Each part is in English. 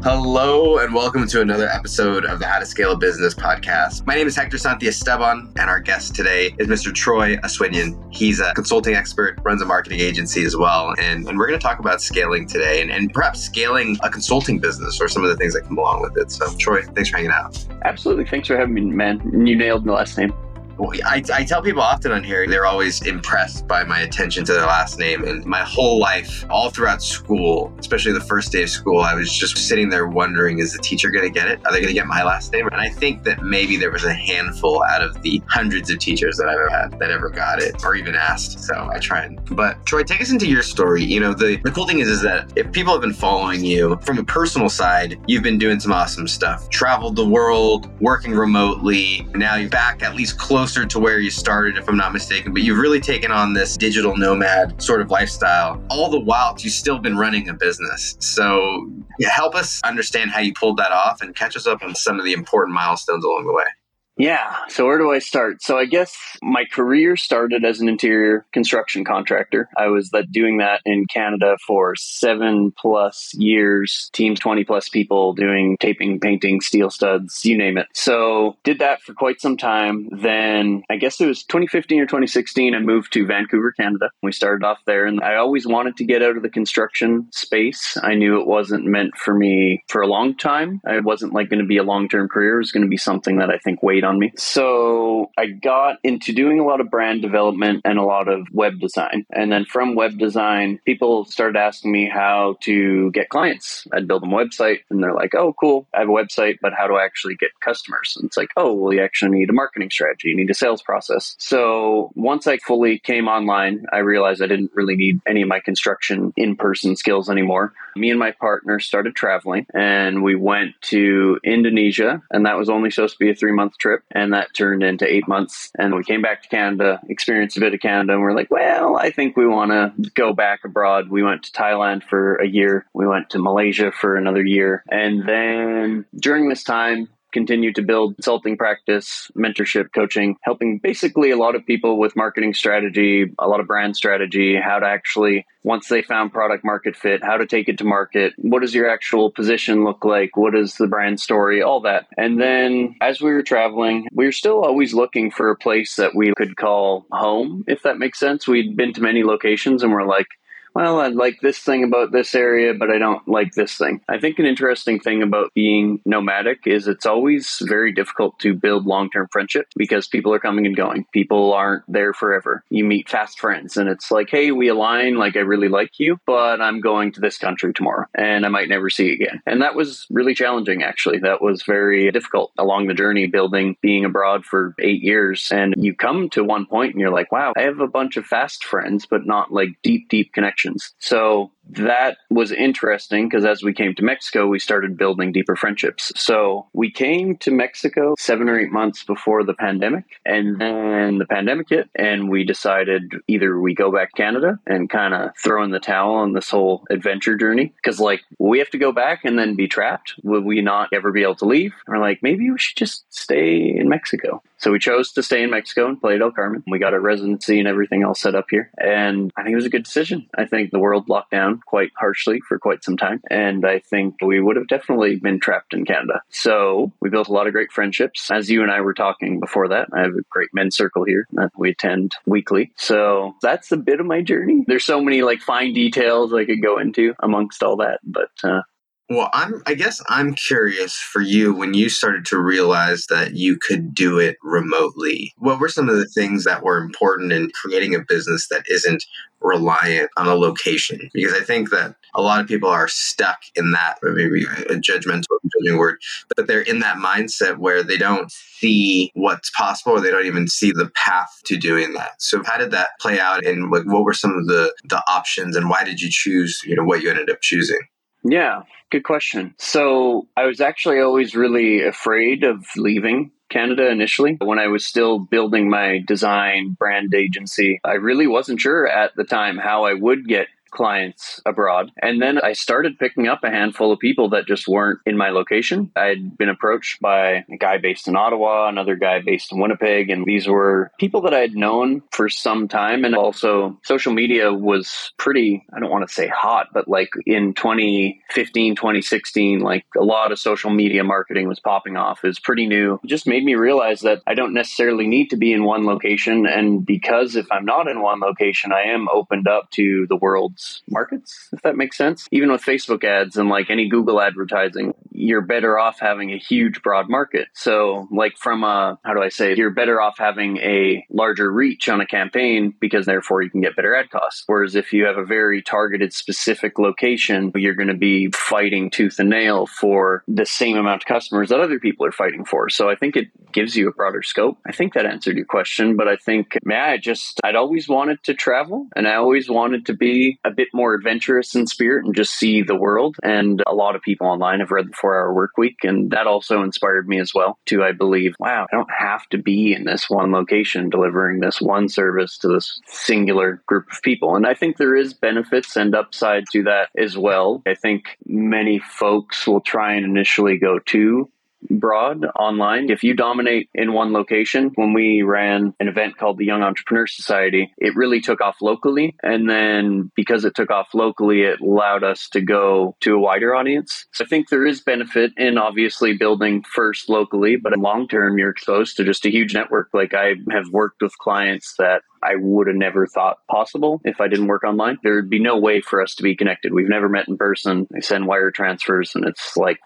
Hello and welcome to another episode of the How to Scale a Business podcast. My name is Hector Santiesteban and our guest today is Mr. Troy Aswinian. He's a consulting expert, runs a marketing agency as well, and we're going to talk about scaling today and perhaps scaling a consulting business or some of the things that come along with it. So Troy, thanks for hanging out. Absolutely. Thanks for having me, man. You nailed the last name. Well, I tell people often on here, they're always impressed by my attention to their last name. And my whole life, all throughout school, especially the first day of school, I was just sitting there wondering, is the teacher going to get it? Are they going to get my last name? And I think that maybe there was a handful out of the hundreds of teachers that I've ever had that ever got it or even asked. So I tried. But Troy, take us into your story. You know, the cool thing is that if people have been following you from a personal side, you've been doing some awesome stuff. Traveled the world, working remotely. Now you're back at least closer to where you started, if I'm not mistaken, but you've really taken on this digital nomad sort of lifestyle. All the while, you've still been running a business. So help us understand how you pulled that off and catch us up on some of the important milestones along the way. Yeah. So where do I start? So I guess my career started as an interior construction contractor. I was doing that in Canada for 7+ years, teams, 20+ people doing taping, painting, steel studs, you name it. So did that for quite some time. Then I guess it was 2015 or 2016, I moved to Vancouver, Canada. We started off there and I always wanted to get out of the construction space. I knew it wasn't meant for me for a long time. It wasn't going to be a long-term career. It was going to be something that I think weighed on me. So I got into doing a lot of brand development and a lot of web design. And then from web design, people started asking me how to get clients. I'd build them a website and they're like, oh, cool, I have a website, but how do I actually get customers? And it's like, oh, well, you actually need a marketing strategy. You need a sales process. So once I fully came online, I realized I didn't really need any of my construction in-person skills anymore. Me and my partner started traveling and we went to Indonesia, and that was only supposed to be a 3-month trip. And that turned into 8 months. And we came back to Canada, experienced a bit of Canada, and we're like, well, I think we want to go back abroad. We went to Thailand for a year. We went to Malaysia for another year. And then during this time, continued to build consulting practice, mentorship, coaching, helping basically a lot of people with marketing strategy, a lot of brand strategy, how to actually, once they found product market fit, how to take it to market. What does your actual position look like? What is the brand story? All that. And then as we were traveling, we were still always looking for a place that we could call home, if that makes sense. We'd been to many locations and we're like, well, I like this thing about this area, but I don't like this thing. I think an interesting thing about being nomadic is it's always very difficult to build long-term friendship because people are coming and going. People aren't there forever. You meet fast friends and it's like, hey, we align, I really like you, but I'm going to this country tomorrow and I might never see you again. And that was really challenging, actually. That was very difficult along the journey, being abroad for 8 years. And you come to one point and you're like, wow, I have a bunch of fast friends, but not deep connections. So that was interesting because as we came to Mexico, we started building deeper friendships. So we came to Mexico 7 or 8 months before the pandemic, and then the pandemic hit and we decided either we go back to Canada and kind of throw in the towel on this whole adventure journey because we have to go back and then be trapped. Will we not ever be able to leave? Or maybe we should just stay in Mexico. So we chose to stay in Mexico and Playa del Carmen. We got a residency and everything else set up here. And I think it was a good decision. I think the world locked down quite harshly for quite some time. And I think we would have definitely been trapped in Canada. So we built a lot of great friendships. As you and I were talking before that, I have a great men's circle here that we attend weekly. So that's a bit of my journey. There's so many fine details I could go into amongst all that. But well, I guess I'm curious for you when you started to realize that you could do it remotely. What were some of the things that were important in creating a business that isn't reliant on a location? Because I think that a lot of people are stuck in that, maybe a judging word, but they're in that mindset where they don't see what's possible or they don't even see the path to doing that. So how did that play out and what were some of the options and why did you choose, what you ended up choosing? Yeah, good question. So I was actually always really afraid of leaving Canada initially. When I was still building my design brand agency, I really wasn't sure at the time how I would get clients abroad. And then I started picking up a handful of people that just weren't in my location. I'd been approached by a guy based in Ottawa, another guy based in Winnipeg, and these were people that I had known for some time. And also social media was pretty, I don't want to say hot, but like in 2015, 2016, like a lot of social media marketing was popping off. It was pretty new. It just made me realize that I don't necessarily need to be in one location. And because if I'm not in one location, I am opened up to the world's markets, if that makes sense. Even with Facebook ads and like any Google advertising, you're better off having a huge broad market. So like from a, how do I say, you're better off having a larger reach on a campaign because therefore you can get better ad costs. Whereas if you have a very targeted specific location, you're going to be fighting tooth and nail for the same amount of customers that other people are fighting for. So I think it gives you a broader scope. I think that answered your question, but I think, I'd always wanted to travel and I always wanted to be a bit more adventurous in spirit and just see the world. And a lot of people online have read the 4-Hour Workweek, and that also inspired me as well to, I believe, wow, I don't have to be in this one location delivering this one service to this singular group of people. And I think there is benefits and upside to that as well. I think many folks will try and initially go too broad online. If you dominate in one location, when we ran an event called the Young Entrepreneur Society, it really took off locally. And then because it took off locally, it allowed us to go to a wider audience. So I think there is benefit in obviously building first locally, but in long term, you're exposed to just a huge network. Like I have worked with clients that I would have never thought possible if I didn't work online. There'd be no way for us to be connected. We've never met in person. I send wire transfers and it's like,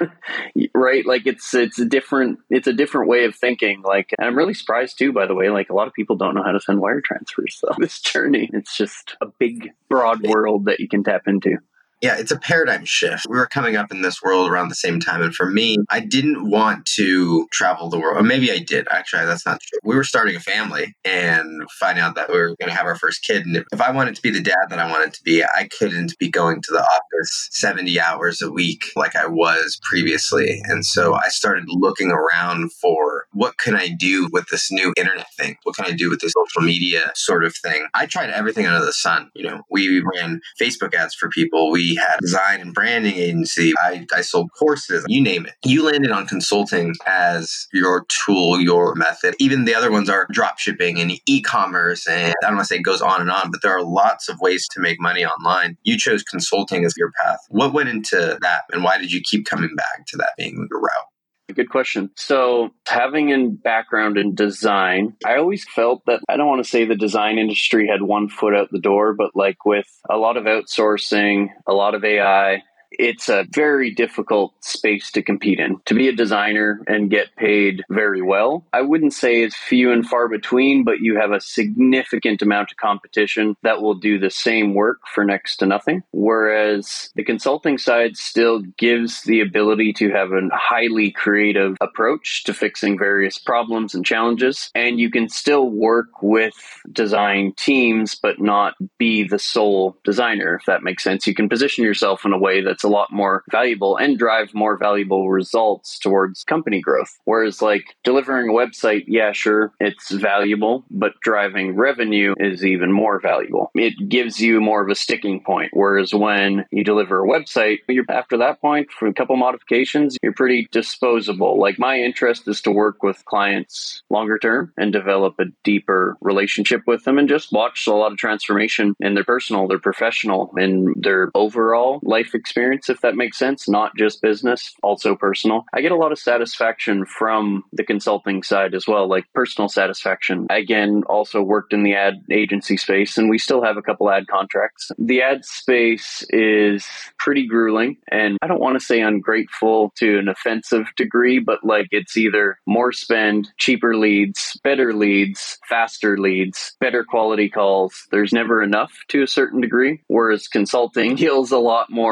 right? Like it's a different way of thinking. Like, and I'm really surprised too, by the way, like a lot of people don't know how to send wire transfers. So this journey, it's just a big, broad world that you can tap into. Yeah, it's a paradigm shift. We were coming up in this world around the same time. And for me, I didn't want to travel the world. Or maybe I did. Actually, that's not true. We were starting a family and finding out that we were going to have our first kid. And if I wanted to be the dad that I wanted to be, I couldn't be going to the office 70 hours a week like I was previously. And so I started looking around for what can I do with this new internet thing? What can I do with this social media sort of thing? I tried everything under the sun. We ran Facebook ads for people. We had a design and branding agency. I sold courses, you name it. You landed on consulting as your tool, your method. Even the other ones are drop shipping and e-commerce. And I don't want to say it goes on and on, but there are lots of ways to make money online. You chose consulting as your path. What went into that and why did you keep coming back to that being your route? Good question. So having a background in design, I always felt that I don't want to say the design industry had one foot out the door, but like with a lot of outsourcing, a lot of AI, it's a very difficult space to compete in. To be a designer and get paid very well, I wouldn't say it's few and far between, but you have a significant amount of competition that will do the same work for next to nothing. Whereas the consulting side still gives the ability to have a highly creative approach to fixing various problems and challenges. And you can still work with design teams, but not be the sole designer, if that makes sense. You can position yourself in a way that's a lot more valuable and drive more valuable results towards company growth. Whereas like delivering a website, yeah, sure, it's valuable, but driving revenue is even more valuable. It gives you more of a sticking point. Whereas when you deliver a website, after that point, for a couple modifications, you're pretty disposable. Like my interest is to work with clients longer term and develop a deeper relationship with them and just watch a lot of transformation in their personal, their professional, and their overall life experience, if that makes sense, not just business, also personal. I get a lot of satisfaction from the consulting side as well, like personal satisfaction. Again, also worked in the ad agency space, and we still have a couple ad contracts. The ad space is pretty grueling, and I don't want to say ungrateful to an offensive degree, but like it's either more spend, cheaper leads, better leads, faster leads, better quality calls. There's never enough to a certain degree, whereas consulting feels a lot more like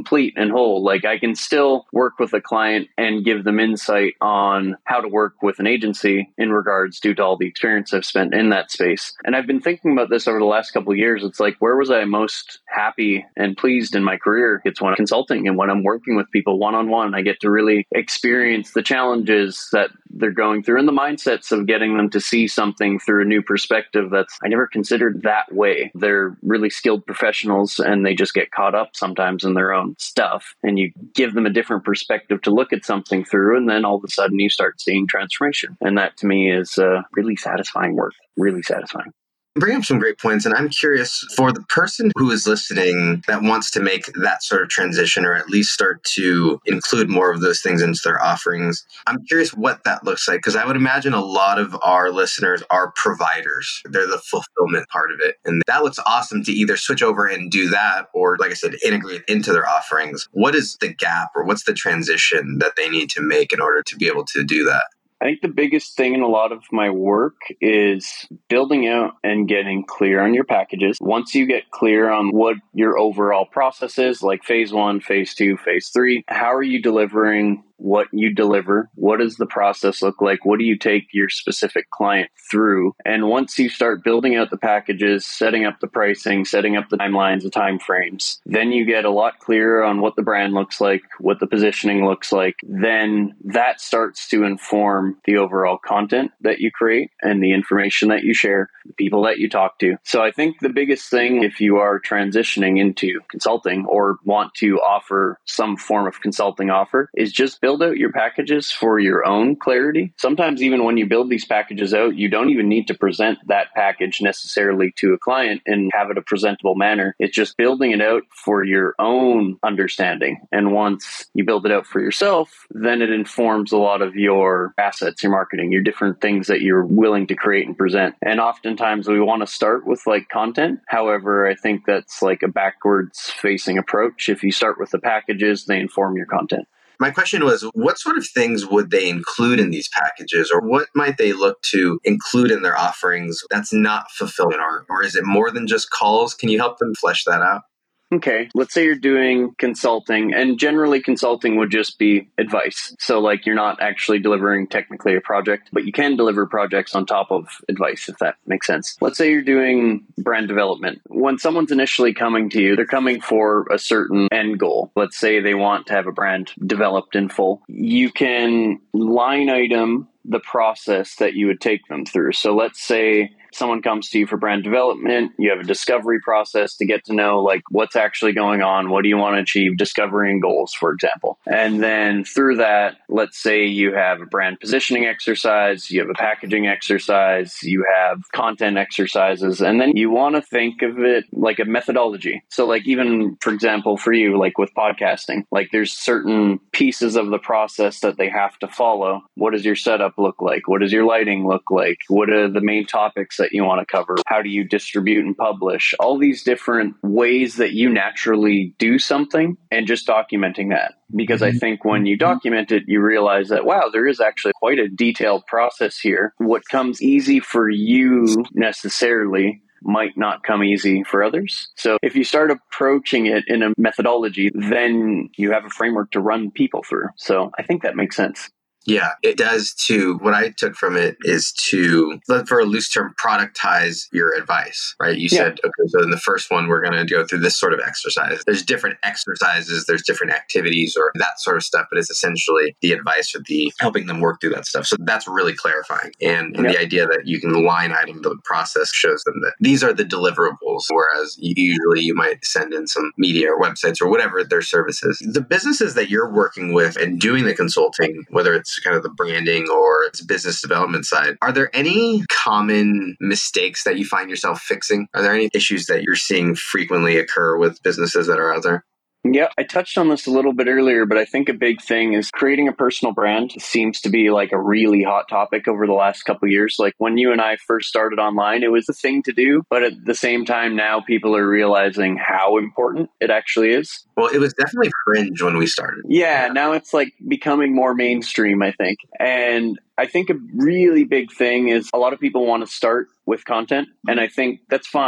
complete and whole. Like I can still work with a client and give them insight on how to work with an agency in regards due to all the experience I've spent in that space. And I've been thinking about this over the last couple of years. It's like, where was I most happy and pleased in my career? It's when I'm consulting and when I'm working with people one-on-one. I get to really experience the challenges that they're going through and the mindsets of getting them to see something through a new perspective that's I never considered that way. They're really skilled professionals and they just get caught up sometimes in their own stuff. And you give them a different perspective to look at something through, and then all of a sudden you start seeing transformation. And that to me is really satisfying work, really satisfying. Bring up some great points. And I'm curious for the person who is listening that wants to make that sort of transition or at least start to include more of those things into their offerings. I'm curious what that looks like, because I would imagine a lot of our listeners are providers. They're the fulfillment part of it. And that looks awesome to either switch over and do that or, like I said, integrate into their offerings. What is the gap or what's the transition that they need to make in order to be able to do that? I think the biggest thing in a lot of my work is building out and getting clear on your packages. Once you get clear on what your overall process is, like phase 1, phase 2, phase 3, how are you delivering what you deliver? What does the process look like? What do you take your specific client through? And once you start building out the packages, setting up the pricing, setting up the timelines, the timeframes, then you get a lot clearer on what the brand looks like, what the positioning looks like. Then that starts to inform the overall content that you create and the information that you share, the people that you talk to. So I think the biggest thing, if you are transitioning into consulting or want to offer some form of consulting offer, is just build out your packages for your own clarity. Sometimes even when you build these packages out, you don't even need to present that package necessarily to a client and have it a presentable manner. It's just building it out for your own understanding. And once you build it out for yourself, then it informs a lot of your assets, your marketing, your different things that you're willing to create and present. And oftentimes we want to start with like content. However, I think that's like a backwards facing approach. If you start with the packages, they inform your content. My question was, what sort of things would they include in these packages, or what might they look to include in their offerings that's not fulfillment, or is it more than just calls? Can you help them flesh that out? Okay, let's say you're doing consulting, and generally consulting would just be advice. So like you're not actually delivering technically a project, but you can deliver projects on top of advice, if that makes sense. Let's say you're doing brand development. When someone's initially coming to you, they're coming for a certain end goal. Let's say they want to have a brand developed in full. You can line item the process that you would take them through. So let's say someone comes to you for brand development, you have a discovery process to get to know like what's actually going on, what do you want to achieve, discovering goals, for example. And then through that, let's say you have a brand positioning exercise, you have a packaging exercise, you have content exercises, and then you want to think of it like a methodology. So like even, for example, for you, like with podcasting, like there's certain pieces of the process that they have to follow. What does your setup look like? What does your lighting look like? What are the main topics that you want to cover? How do you distribute and publish? All these different ways that you naturally do something, and just documenting that. Because I think when you document it, you realize that, wow, there is actually quite a detailed process here. What comes easy for you necessarily might not come easy for others. So if you start approaching it in a methodology, then you have a framework to run people through. So I think that makes sense. Yeah, it does too. What I took from it is to, for a loose term, productize your advice, right? You said, okay, so in the first one, we're going to go through this sort of exercise. There's different exercises, there's different activities or that sort of stuff, but it's essentially the advice or the helping them work through that stuff. So that's really clarifying. And the idea that you can line item the process shows them that these are the deliverables, whereas usually you might send in some media or websites or whatever their services. The businesses that you're working with and doing the consulting, whether it's kind of the branding or it's business development side, are there any common mistakes that you find yourself fixing? Are there any issues that you're seeing frequently occur with businesses that are out there? Yeah, I touched on this a little bit earlier, but I think a big thing is creating a personal brand seems to be like a really hot topic over the last couple of years. Like when you and I first started online, it was a thing to do, but at the same time now people are realizing how important it actually is. Well, it was definitely cringe when we started. Yeah, now it's like becoming more mainstream, I think. And I think a really big thing is a lot of people want to start with content, and I think that's fine.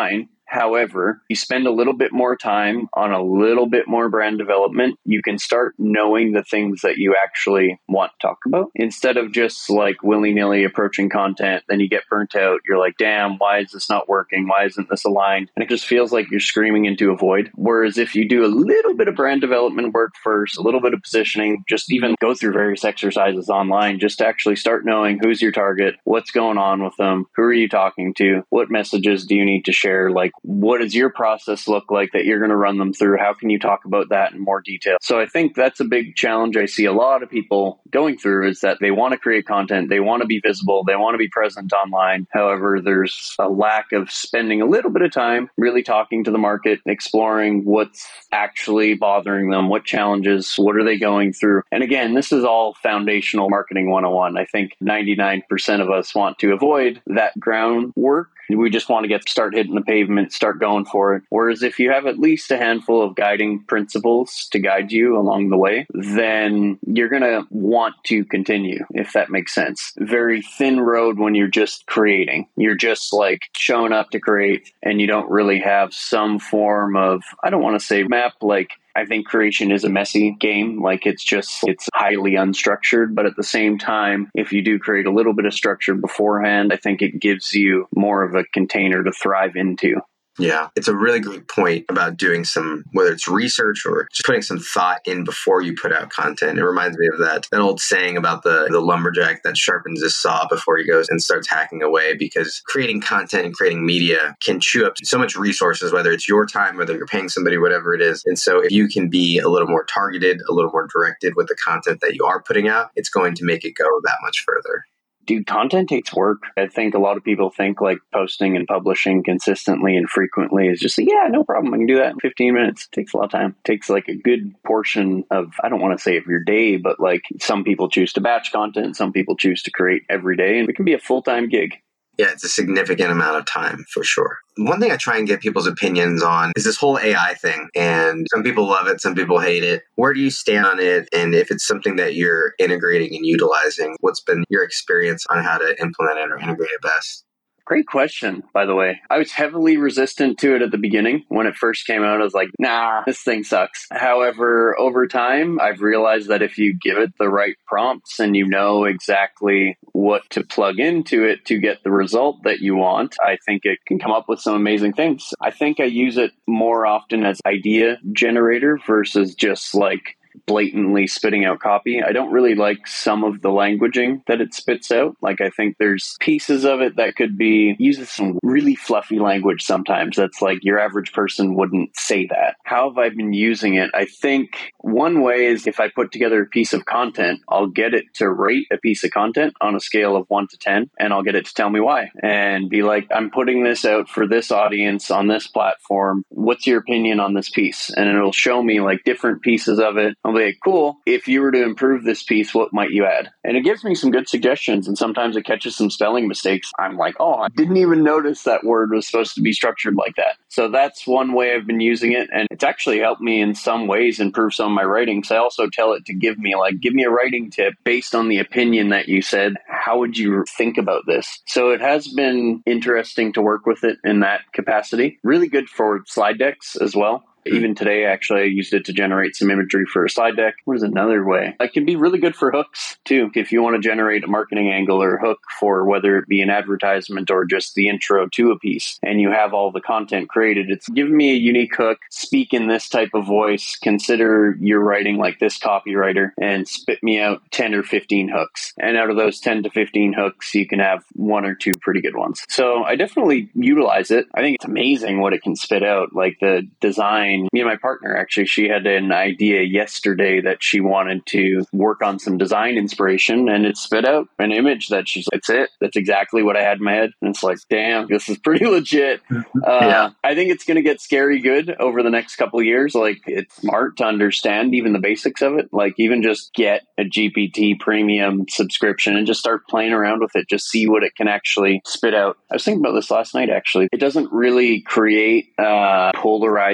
However, you spend a little bit more time on a little bit more brand development, you can start knowing the things that you actually want to talk about instead of just like willy-nilly approaching content. Then you get burnt out. You're like, damn, why is this not working? Why isn't this aligned? And it just feels like you're screaming into a void. Whereas if you do a little bit of brand development work first, a little bit of positioning, just even go through various exercises online, just to actually start knowing who's your target, what's going on with them, who are you talking to, what messages do you need to share, like what does your process look like that you're going to run them through, how can you talk about that in more detail. So I think that's a big challenge I see a lot of people going through, is that they want to create content, they want to be visible, they want to be present online. However, there's a lack of spending a little bit of time really talking to the market, exploring what's actually bothering them, what challenges, what are they going through. And again, this is all foundational marketing 101. I think 99% of us want to avoid that groundwork. We just want to start hitting the pavement, start going for it. Whereas if you have at least a handful of guiding principles to guide you along the way, then you're going to want to continue, if that makes sense. Very thin road when you're just creating. You're just like showing up to create and you don't really have some form of, I don't want to say map, like I think creation is a messy game. Like it's highly unstructured, but at the same time, if you do create a little bit of structure beforehand, I think it gives you more of a container to thrive into. Yeah, it's a really great point about doing some, whether it's research or just putting some thought in before you put out content. It reminds me of that old saying about the lumberjack that sharpens his saw before he goes and starts hacking away, because creating content and creating media can chew up so much resources, whether it's your time, whether you're paying somebody, whatever it is. And so if you can be a little more targeted, a little more directed with the content that you are putting out, it's going to make it go that much further. Dude, content takes work. I think a lot of people think like posting and publishing consistently and frequently is just like, yeah, no problem. I can do that in 15 minutes. It takes a lot of time. It takes like a good portion of, I don't want to say of your day, but like some people choose to batch content. Some people choose to create every day, and it can be a full-time gig. Yeah, it's a significant amount of time for sure. One thing I try and get people's opinions on is this whole AI thing. And some people love it, some people hate it. Where do you stand on it? And if it's something that you're integrating and utilizing, what's been your experience on how to implement it or integrate it best? Great question, by the way. I was heavily resistant to it at the beginning. When it first came out, I was like, nah, this thing sucks. However, over time, I've realized that if you give it the right prompts and you know exactly what to plug into it to get the result that you want, I think it can come up with some amazing things. I think I use it more often as idea generator versus just like blatantly spitting out copy. I don't really like some of the languaging that it spits out. Like I think there's pieces of it that could be uses some really fluffy language sometimes that's like your average person wouldn't say that. How have I been using it? I think one way is if I put together a piece of content, I'll get it to rate a piece of content on a scale of 1 to 10, and I'll get it to tell me why and be like, I'm putting this out for this audience on this platform. What's your opinion on this piece? And it'll show me like different pieces of it. I'll be like, cool. If you were to improve this piece, what might you add? And it gives me some good suggestions. And sometimes it catches some spelling mistakes. I'm like, oh, I didn't even notice that word was supposed to be structured like that. So that's one way I've been using it. And it's actually helped me in some ways improve some of my writing. So I also tell it to give me a writing tip based on the opinion that you said. How would you think about this? So it has been interesting to work with it in that capacity. Really good for slide decks as well. Even today, actually, I used it to generate some imagery for a slide deck. What is another way? It can be really good for hooks, too. If you want to generate a marketing angle or hook for whether it be an advertisement or just the intro to a piece, and you have all the content created, it's giving me a unique hook, speak in this type of voice, consider you're writing like this copywriter, and spit me out 10 or 15 hooks. And out of those 10 to 15 hooks, you can have 1 or 2 pretty good ones. So I definitely utilize it. I think it's amazing what it can spit out, like the design. Me and my partner, actually, she had an idea yesterday that she wanted to work on some design inspiration, and it spit out an image that she's like, that's it. That's exactly what I had in my head. And it's like, damn, this is pretty legit. Yeah. I think it's going to get scary good over the next couple of years. Like, it's smart to understand even the basics of it. Like, even just get a GPT premium subscription and just start playing around with it. Just see what it can actually spit out. I was thinking about this last night, actually. It doesn't really create polarizing and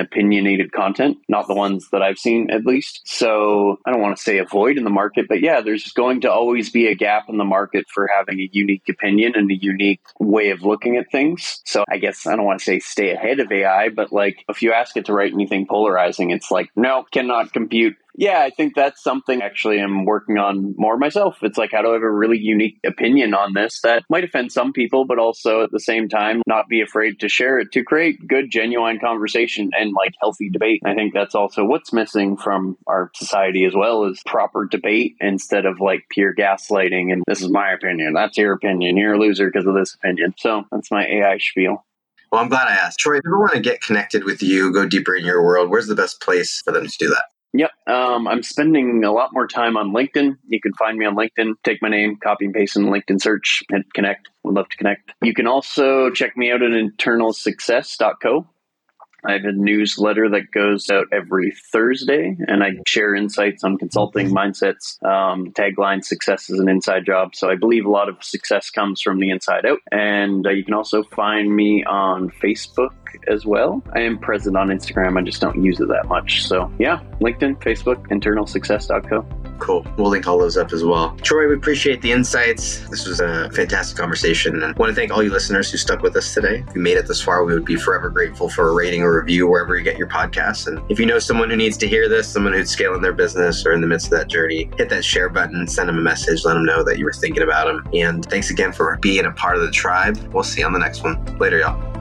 opinionated content, not the ones that I've seen at least. So I don't want to say a void in the market, but yeah, there's going to always be a gap in the market for having a unique opinion and a unique way of looking at things. So I guess I don't want to say stay ahead of AI, but like if you ask it to write anything polarizing, it's like, no, cannot compute. Yeah, I think that's something actually I'm working on more myself. It's like, how do I have a really unique opinion on this that might offend some people, but also at the same time, not be afraid to share it to create good, genuine conversation and like healthy debate. I think that's also what's missing from our society as well, is proper debate instead of like pure gaslighting. And this is my opinion. That's your opinion. You're a loser because of this opinion. So that's my AI spiel. Well, I'm glad I asked. Troy, if people want to get connected with you, go deeper in your world, where's the best place for them to do that? Yep. I'm spending a lot more time on LinkedIn. You can find me on LinkedIn. Take my name, copy and paste in the LinkedIn search, and connect. Would love to connect. You can also check me out at internalsuccess.co. I have a newsletter that goes out every Thursday, and I share insights on consulting, mindsets, tagline, success is an inside job. So I believe a lot of success comes from the inside out. And you can also find me on Facebook as well. I am present on Instagram. I just don't use it that much. So yeah, LinkedIn, Facebook, internalsuccess.co. Cool. We'll link all those up as well. Troy, we appreciate the insights. This was a fantastic conversation. And I want to thank all you listeners who stuck with us today. If you made it this far, we would be forever grateful for a rating or review wherever you get your podcasts. And if you know someone who needs to hear this, someone who's scaling their business or in the midst of that journey, hit that share button, send them a message, let them know that you were thinking about them. And thanks again for being a part of the tribe. We'll see you on the next one. Later, y'all.